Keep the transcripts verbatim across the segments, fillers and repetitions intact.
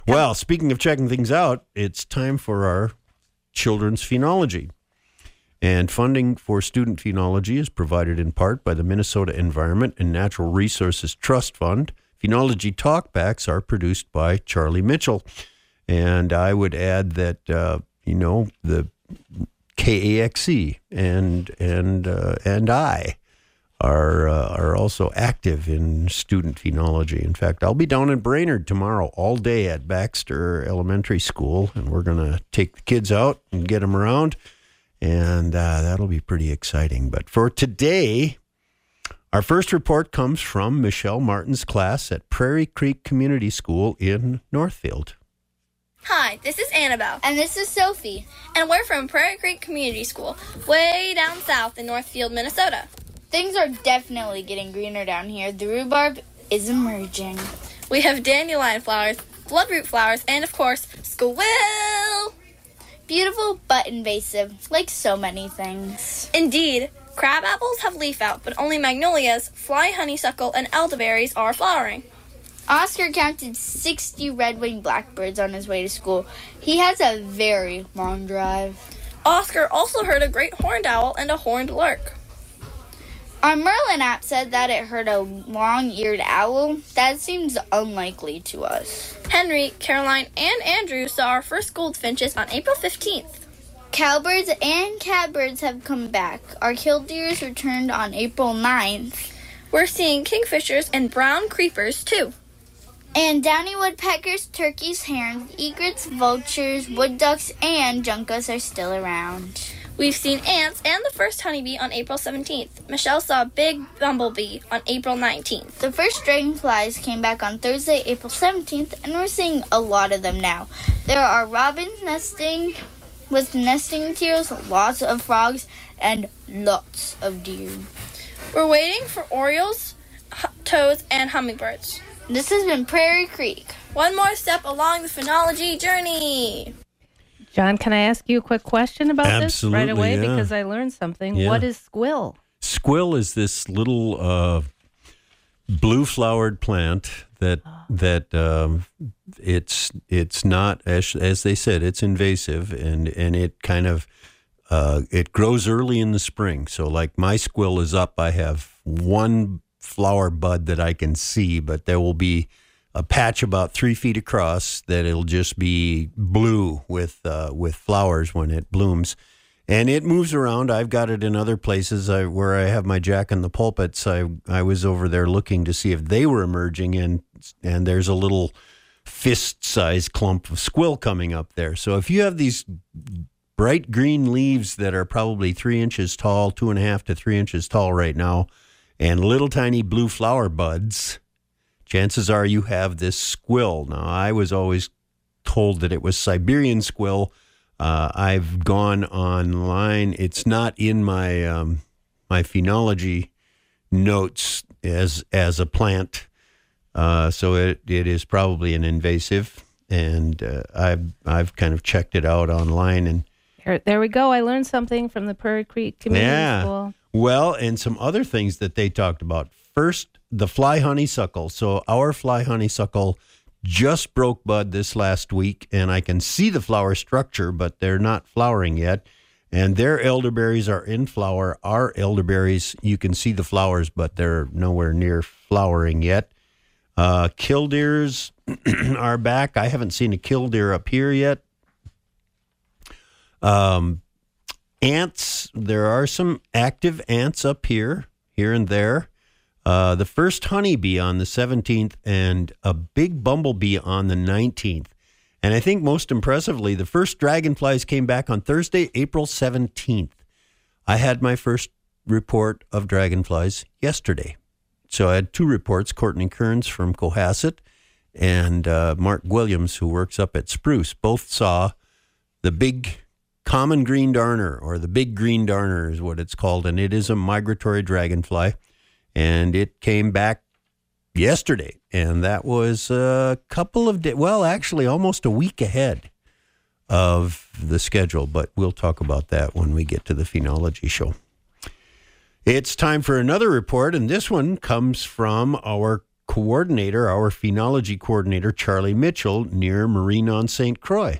Well, speaking of checking things out, it's time for our children's phenology. And funding for student phenology is provided in part by the Minnesota Environment and Natural Resources Trust Fund. Phenology talkbacks are produced by Charlie Mitchell. And I would add that, uh, you know, the K A X E and and uh, and I are uh, are also active in student phenology. In fact, I'll be down in Brainerd tomorrow all day at Baxter Elementary School, and we're going to take the kids out and get them around. And uh, that'll be pretty exciting. But for today, our first report comes from Michelle Martin's class at Prairie Creek Community School in Northfield. Hi, this is Annabelle. And this is Sophie. And we're from Prairie Creek Community School, way down south in Northfield, Minnesota. Things are definitely getting greener down here. The rhubarb is emerging. We have dandelion flowers, bloodroot flowers, and of course, squirrel! Beautiful but invasive, like so many things. Indeed, crab apples have leaf out, but only magnolias, fly honeysuckle, and elderberries are flowering. Oscar counted sixty red-winged blackbirds on his way to school. He has a very long drive. Oscar also heard a great horned owl and a horned lark. Our Merlin app said that it heard a long-eared owl. That seems unlikely to us. Henry, Caroline, and Andrew saw our first goldfinches on April fifteenth. Cowbirds and catbirds have come back. Our killdeers returned on April ninth. We're seeing kingfishers and brown creepers, too. And downy woodpeckers, turkeys, herons, egrets, vultures, wood ducks, and juncos are still around. We've seen ants and the first honeybee on April seventeenth. Michelle saw a big bumblebee on April nineteenth. The first dragonflies came back on Thursday, April seventeenth, and we're seeing a lot of them now. There are robins nesting with nesting materials, lots of frogs, and lots of deer. We're waiting for orioles, h- toads, and hummingbirds. This has been Prairie Creek. One more step along the phenology journey. John, can I ask you a quick question about Absolutely, this right away? yeah. Because I learned something. Yeah. What is squill? Squill is this little uh, blue-flowered plant that that um, it's it's not, as as they said, it's invasive, and and it kind of uh, it grows early in the spring. So like my squill is up, I have one flower bud that I can see, but there will be a patch about three feet across that it'll just be blue with uh, with flowers when it blooms, and it moves around. I've got it in other places I, where I have my Jack in the Pulpits. I I was over there looking to see if they were emerging, and and there's a little fist-sized clump of squill coming up there. So if you have these bright green leaves that are probably three inches tall, two and a half to three inches tall right now, and little tiny blue flower buds, chances are you have this squill. Now, I was always told that it was Siberian squill. Uh, I've gone online. It's not in my um, my phenology notes as as a plant, uh, so it it is probably an invasive. And uh, I've I've kind of checked it out online, and Here, there we go. I learned something from the Prairie Creek Community yeah. School. Well, and some other things that they talked about. First, the fly honeysuckle. So our fly honeysuckle just broke bud this last week, and I can see the flower structure, but they're not flowering yet. And their elderberries are in flower. Our elderberries, you can see the flowers, but they're nowhere near flowering yet. Uh, killdeers are back. I haven't seen a killdeer up here yet. Um, ants, there are some active ants up here, here and there. Uh, the first honeybee on the seventeenth and a big bumblebee on the nineteenth. And I think most impressively, the first dragonflies came back on Thursday, April seventeenth. I had my first report of dragonflies yesterday. So I had two reports, Courtney Kearns from Cohasset and uh, Mark Williams, who works up at Spruce. Both saw the big common green darner, or the big green darner is what it's called, and it is a migratory dragonfly. And it came back yesterday, and that was a couple of days, well, actually almost a week ahead of the schedule, but we'll talk about that when we get to the phenology show. It's time for another report, and this one comes from our coordinator, our phenology coordinator, Charlie Mitchell, near Marine on Saint Croix.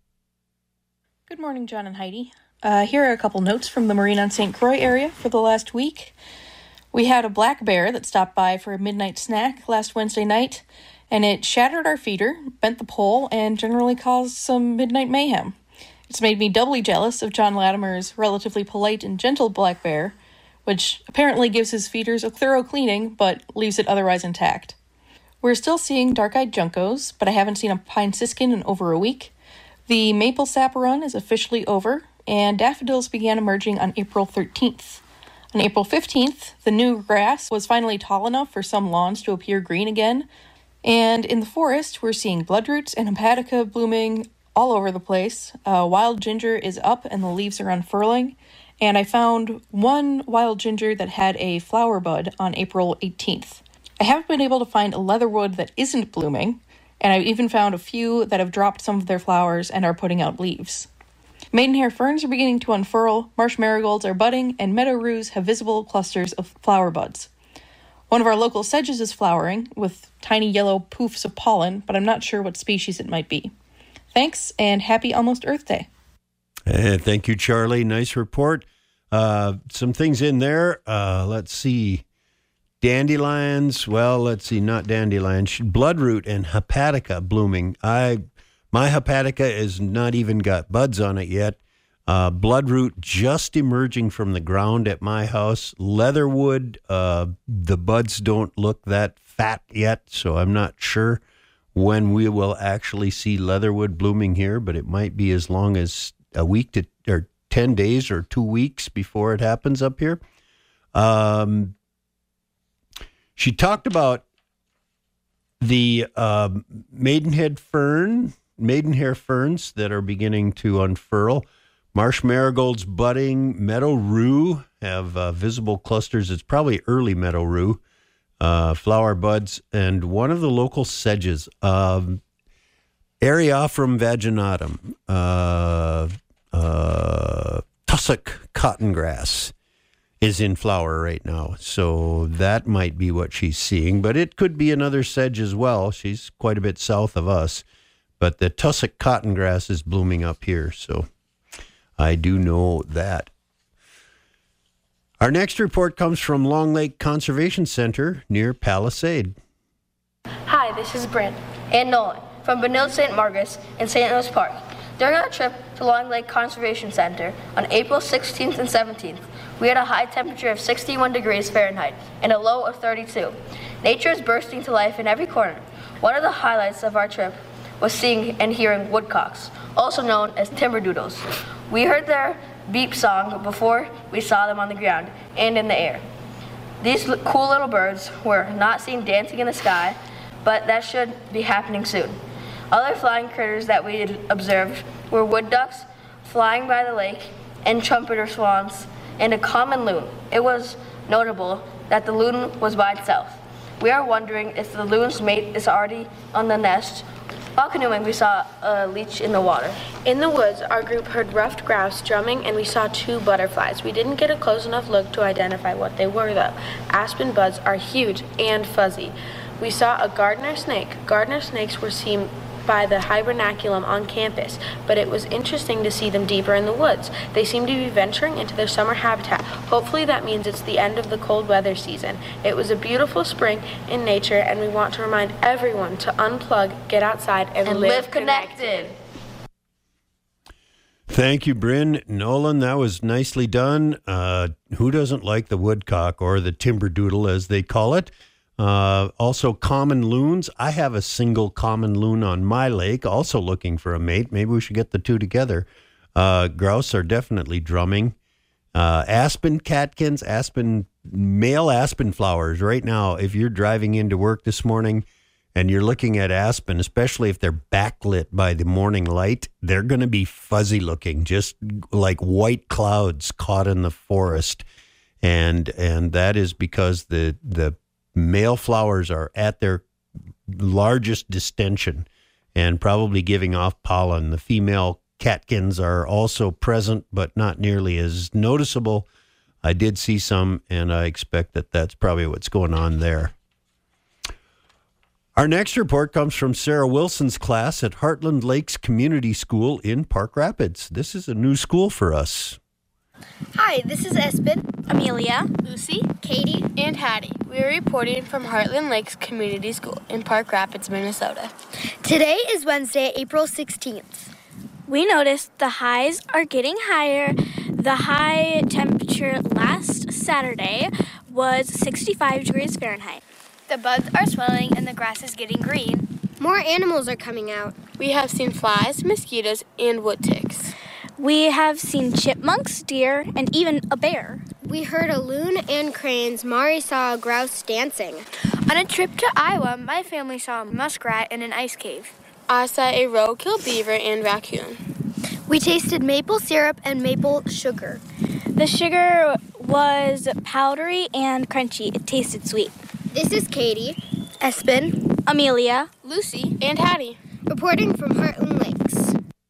Good morning, John and Heidi. Uh, here are a couple notes from the Marine on Saint Croix area for the last week. We had a black bear that stopped by for a midnight snack last Wednesday night, and it shattered our feeder, bent the pole, and generally caused some midnight mayhem. It's made me doubly jealous of John Latimer's relatively polite and gentle black bear, which apparently gives his feeders a thorough cleaning, but leaves it otherwise intact. We're still seeing dark-eyed juncos, but I haven't seen a pine siskin in over a week. The maple sap run is officially over, and daffodils began emerging on April thirteenth. On April fifteenth, the new grass was finally tall enough for some lawns to appear green again, and in the forest, we're seeing bloodroots and hepatica blooming all over the place. Uh, wild ginger is up and the leaves are unfurling, and I found one wild ginger that had a flower bud on April eighteenth. I haven't been able to find a leatherwood that isn't blooming, and I've even found a few that have dropped some of their flowers and are putting out leaves. Maidenhair ferns are beginning to unfurl, marsh marigolds are budding, and meadow ruse have visible clusters of flower buds. One of our local sedges is flowering, with tiny yellow poofs of pollen, but I'm not sure what species it might be. Thanks, and happy Almost Earth Day. And thank you, Charlie. Nice report. Uh, some things in there. Uh, let's see. Dandelions. Well, let's see. Not dandelions. Bloodroot and hepatica blooming. I, my hepatica has not even got buds on it yet. Uh, bloodroot just emerging from the ground at my house. Leatherwood. Uh, the buds don't look that fat yet, so I'm not sure when we will actually see leatherwood blooming here, but it might be as long as a week to or ten days or two weeks before it happens up here. Um, she talked about the uh, maidenhead fern, maidenhair ferns that are beginning to unfurl. Marsh marigolds budding, meadow rue have uh, visible clusters. It's probably early meadow rue. Uh, flower buds, and one of the local sedges, um, Eriophorum vaginatum, uh, uh, tussock cottongrass is in flower right now. So that might be what she's seeing, but it could be another sedge as well. She's quite a bit south of us, but the tussock cottongrass is blooming up here. So I do know that. Our next report comes from Long Lake Conservation Center near Palisade. Hi, this is Brent and Nolan from Benilde Saint Margaret's in Saint Louis Park. During our trip to Long Lake Conservation Center on April sixteenth and seventeenth, we had a high temperature of sixty-one degrees Fahrenheit and a low of thirty-two. Nature is bursting to life in every corner. One of the highlights of our trip was seeing and hearing woodcocks, also known as timberdoodles. We heard their beep song before we saw them on the ground and in the air. These l- cool little birds were not seen dancing in the sky, but that should be happening soon. Other flying critters that we observed were wood ducks flying by the lake and trumpeter swans and a common loon. It was notable that the loon was by itself. We are wondering if the loon's mate is already on the nest. While canoeing, we saw a leech in the water. In the woods, our group heard ruffed grouse drumming, and we saw two butterflies. We didn't get a close enough look to identify what they were, though. Aspen buds are huge and fuzzy. We saw a gardener snake. Gardener snakes were seen by the hibernaculum on campus, but it was interesting to see them deeper in the woods. They seem to be venturing into their summer habitat. Hopefully that means it's the end of the cold weather season. It was a beautiful spring in nature, and we want to remind everyone to unplug, get outside, and, and live, live connected. connected. Thank you, Bryn. Nolan, that was nicely done. Uh, who doesn't like the woodcock, or the timberdoodle as they call it? Uh, also, common loons. I have a single common loon on my lake, also looking for a mate. Maybe we should get the two together. Uh, grouse are definitely drumming. Uh, aspen catkins, aspen, male aspen flowers. Right now, if you're driving into work this morning and you're looking at aspen, especially if they're backlit by the morning light, they're going to be fuzzy looking, just like white clouds caught in the forest. And and that is because the the male flowers are at their largest distension and probably giving off pollen. The female catkins are also present, but not nearly as noticeable. I did see some, and I expect that that's probably what's going on there. Our next report comes from Sarah Wilson's class at Heartland Lakes Community School in Park Rapids. This is a new school for us. Hi, this is Espen, Amelia, Lucy, Katie, and Hattie. We are reporting from Heartland Lakes Community School in Park Rapids, Minnesota. Today is Wednesday, April sixteenth. we noticed the highs are getting higher. The high temperature last Saturday was sixty-five degrees Fahrenheit. The buds are swelling and the grass is getting green. More animals are coming out. We have seen flies, mosquitoes, and wood ticks. We have seen chipmunks, deer, and even a bear. We heard a loon and cranes. Mari saw a grouse dancing. On a trip to Iowa, my family saw a muskrat in an ice cave. I saw a roadkill beaver and raccoon. We tasted maple syrup and maple sugar. The sugar was powdery and crunchy. It tasted sweet. This is Katie, Espen, Amelia, Lucy, and Hattie, reporting from Heartland Lakes.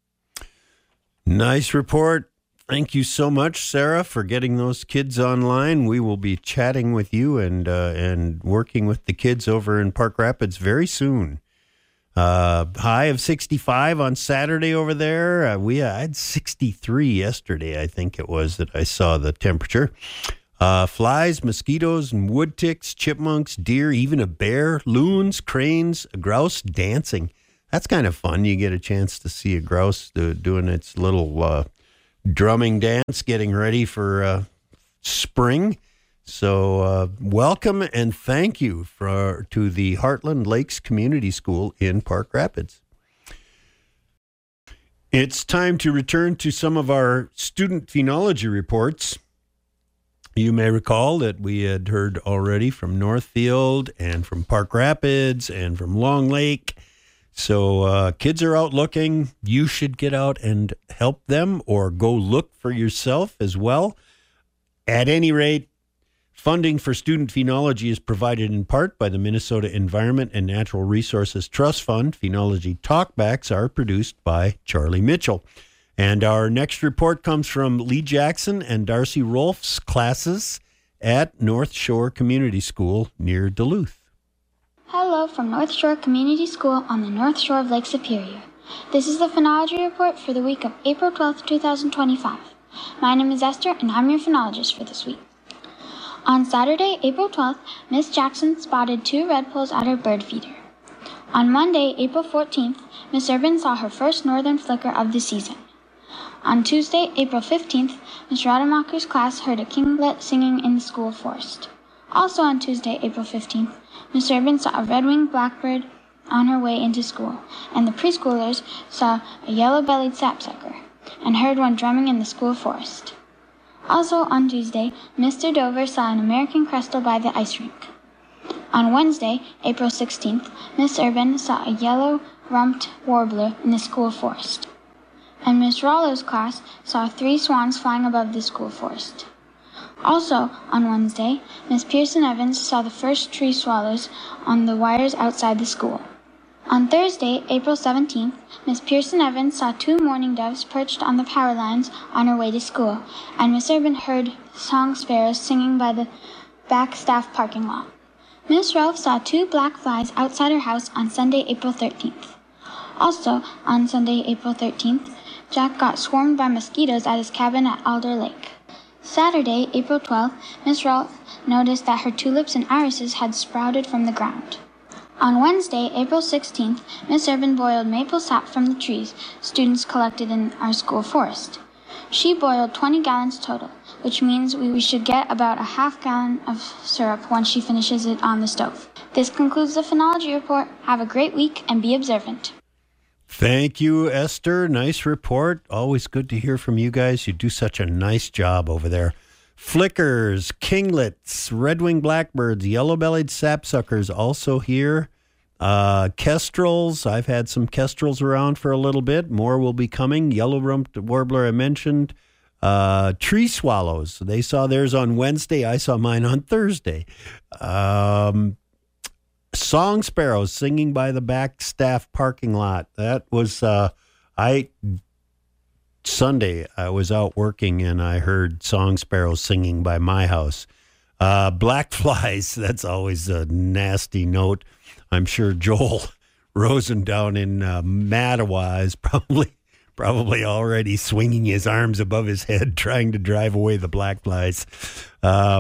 Nice report. Thank you so much, Sarah, for getting those kids online. We will be chatting with you and uh, and working with the kids over in Park Rapids very soon. Uh, high of sixty-five on Saturday over there. Uh, we I had sixty-three yesterday, I think it was, that I saw the temperature. Uh, flies, mosquitoes, and wood ticks, chipmunks, deer, even a bear, loons, cranes, a grouse dancing. That's kind of fun. You get a chance to see a grouse do, doing its little uh, drumming dance, getting ready for uh, spring. So uh, welcome and thank you for to the Heartland Lakes Community School in Park Rapids. It's time to return to some of our student phenology reports. You may recall that we had heard already from Northfield and from Park Rapids and from Long Lake. So uh, kids are out looking. You should get out and help them or go look for yourself as well. At any rate, funding for student phenology is provided in part by the Minnesota Environment and Natural Resources Trust Fund. Phenology talkbacks are produced by Charlie Mitchell. And our next report comes from Lee Jackson and Darcy Rolfe's classes at North Shore Community School near Duluth. Hello from North Shore Community School on the North Shore of Lake Superior. This is the phenology report for the week of April twelfth, twenty twenty-five. My name is Esther and I'm your phenologist for this week. On Saturday, April twelfth, Miss Jackson spotted two redpolls at her bird feeder. On Monday, April fourteenth, Miss Urban saw her first northern flicker of the season. On Tuesday, April fifteenth, Miss Rademacher's class heard a kinglet singing in the school forest. Also on Tuesday, April fifteenth, Miss Urban saw a red-winged blackbird on her way into school, and the preschoolers saw a yellow-bellied sapsucker and heard one drumming in the school forest. Also on Tuesday, Mister Dover saw an American crestel by the ice rink. On Wednesday, April sixteenth, Miss Urban saw a yellow-rumped warbler in the school forest. And Miss Rollo's class saw three swans flying above the school forest. Also, on Wednesday, Miss Pearson Evans saw the first tree swallows on the wires outside the school. On Thursday, April seventeenth, Miss Pearson Evans saw two mourning doves perched on the power lines on her way to school, and Miss Urban heard song sparrows singing by the back staff parking lot. Miss Rolfe saw two black flies outside her house on Sunday, April thirteenth. Also, on Sunday, April thirteenth, Jack got swarmed by mosquitoes at his cabin at Alder Lake. Saturday, April twelfth, Miss Rolfe noticed that her tulips and irises had sprouted from the ground. On Wednesday, April sixteenth, Miss Urban boiled maple sap from the trees students collected in our school forest. She boiled twenty gallons total, which means we should get about a half gallon of syrup once she finishes it on the stove. This concludes the phenology report. Have a great week and be observant. Thank you, Esther. Nice report. Always good to hear from you guys. You do such a nice job over there. Flickers, kinglets, red-winged blackbirds, yellow-bellied sapsuckers also here. Uh, kestrels. I've had some kestrels around for a little bit. More will be coming. Yellow-rumped warbler I mentioned. Uh, tree swallows. They saw theirs on Wednesday. I saw mine on Thursday. Um... Song sparrows singing by the back staff parking lot. That was, uh, I, Sunday, I was out working and I heard song sparrows singing by my house. Uh, black flies, that's always a nasty note. I'm sure Joel Rosen down in uh, Mattawa is probably probably already swinging his arms above his head, trying to drive away the black flies. Uh,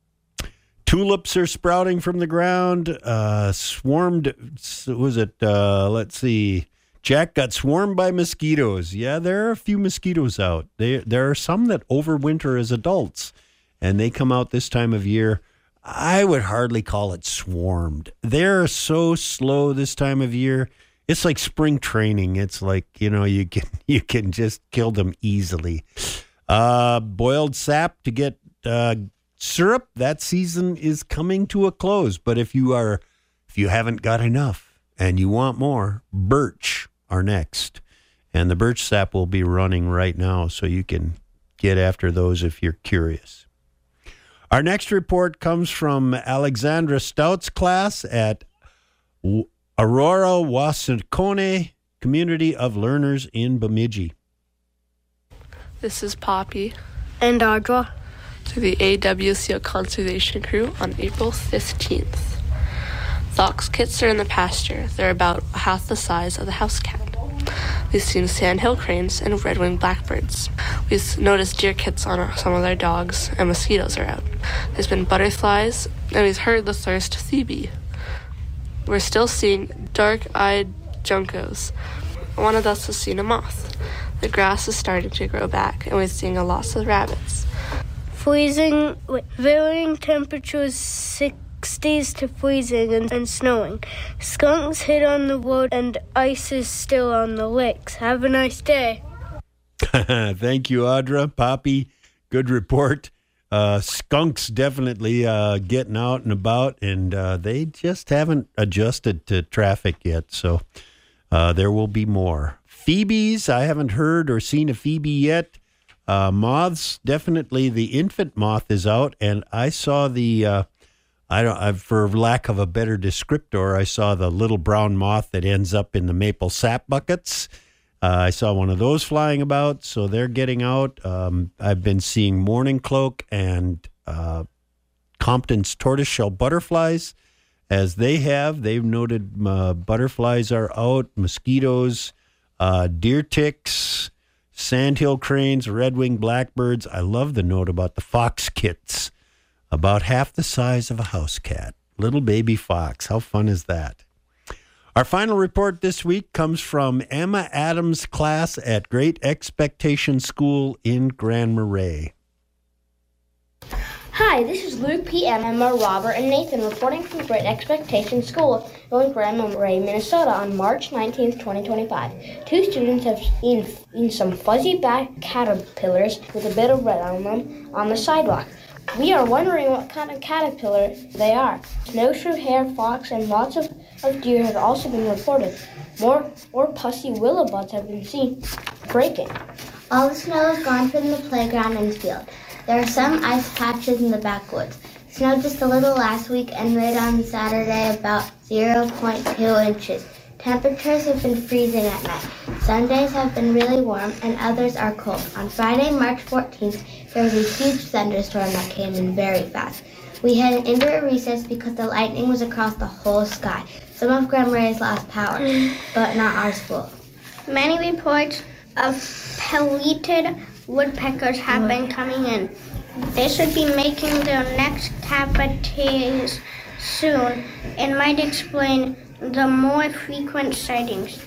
tulips are sprouting from the ground. Uh, swarmed, was it, uh, let's see, Jack got swarmed by mosquitoes. Yeah, there are a few mosquitoes out. They, there are some that overwinter as adults, and they come out this time of year. I would hardly call it swarmed. They're so slow this time of year. It's like spring training. It's like, you know, you can you can just kill them easily. Uh, boiled sap to get uh, syrup. That season is coming to a close. But if you are, if you haven't got enough and you want more, birch are next, and the birch sap will be running right now, so you can get after those if you're curious. Our next report comes from Alexandra Stout's class at Aurora Wascone Community of Learners in Bemidji. This is Poppy. And Audra. To the A W C O Conservation Crew on April fifteenth. The ox kits are in the pasture. They're about half the size of the house cat. We've seen sandhill cranes and red-winged blackbirds. We've noticed deer kits on our, some of their dogs, and mosquitoes are out. There's been butterflies, and we've heard the thirst phoebe. We're still seeing dark-eyed juncos. One of us has seen a moth. The grass is starting to grow back, and we're seeing a loss of rabbits. Freezing, varying temperatures, sixties to freezing and, and snowing. Skunks hit on the road, and ice is still on the lakes. Have a nice day. Thank you, Audra. Poppy, good report. Uh, skunks definitely uh, getting out and about, and uh, they just haven't adjusted to traffic yet, so uh, there will be more. Phoebes, I haven't heard or seen a phoebe yet. Uh, moths, definitely the infant moth is out, and I saw the, uh, I don't, I, for lack of a better descriptor, I saw the little brown moth that ends up in the maple sap buckets. Uh, I saw one of those flying about, so they're getting out. Um, I've been seeing mourning cloak and uh, Compton's tortoiseshell butterflies, as they have. They've noted uh, butterflies are out, mosquitoes, uh, deer ticks, sandhill cranes, red-winged blackbirds. I love the note about the fox kits, about half the size of a house cat. Little baby fox. How fun is that? Our final report this week comes from Emma Adams' class at Great Expectation School in Grand Marais. Hi, this is Luke P. Emma, Robert, and Nathan reporting from Great Expectation School in Grand Marais, Minnesota on March nineteenth, twenty twenty-five. Two students have seen, seen some fuzzy black caterpillars with a bit of red on them on the sidewalk. We are wondering what kind of caterpillar they are. Snowshoe hare, fox, and lots of, of deer have also been reported. More, more pussy willow buds have been seen breaking. All the snow is gone from the playground and field. There are some ice patches in the backwoods. It snowed just a little last week and rained on Saturday about zero point two inches. Temperatures have been freezing at night. Some days have been really warm and others are cold. On Friday, March fourteenth, there was a huge thunderstorm that came in very fast. We had into a recess because the lightning was across the whole sky. Some of Grand Marais lost power, but not our school. Many reports of pelleted woodpeckers have been coming in. They should be making their next cavities soon. It might explain the more frequent sightings.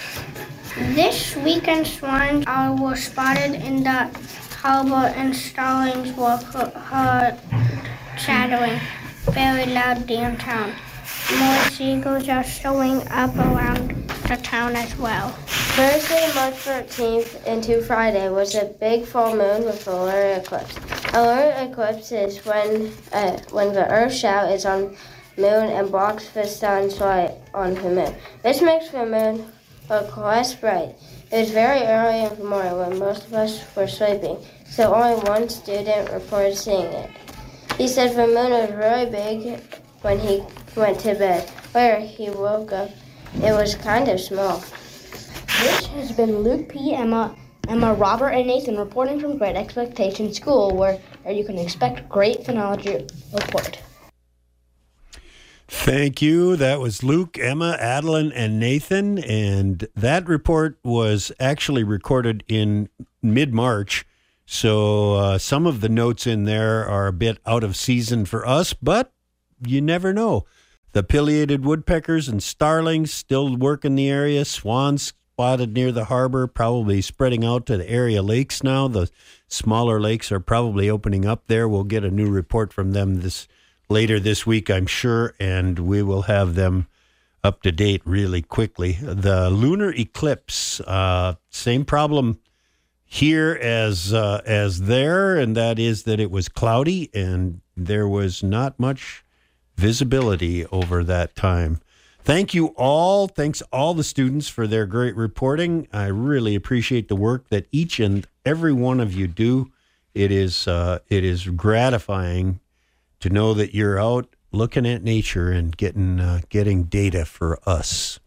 This weekend, swans are, were spotted in the harbor and starlings were heard chattering very loud downtown. More seagulls are showing up around the town as well. Thursday, March thirteenth into Friday was a big full moon with a lunar eclipse. A lunar eclipse is when uh, when the Earth shell is on moon and blocks the sun's light on the moon. This makes the moon look less bright. It was very early in the morning when most of us were sleeping, so only one student reported seeing it. He said the moon was really big when he went to bed. Later, he woke up. It was kind of small. This has been Luke P. Emma, Emma, Robert, and Nathan reporting from Great Expectation School, where, where you can expect great phenology report. Thank you. That was Luke, Emma, Adeline, and Nathan. And that report was actually recorded in mid-March. So uh, some of the notes in there are a bit out of season for us, but you never know. The pileated woodpeckers and starlings still work in the area. Swans spotted near the harbor, probably spreading out to the area lakes now. The smaller lakes are probably opening up there. We'll get a new report from them this later this week, I'm sure, and we will have them up to date really quickly. The lunar eclipse, uh, same problem here as uh, as there, and that is that it was cloudy and there was not much visibility over that time. Thank you all. Thanks all the students for their great reporting. I really appreciate the work that each and every one of you do. It is uh, it is gratifying to know that you're out looking at nature and getting uh, getting data for us.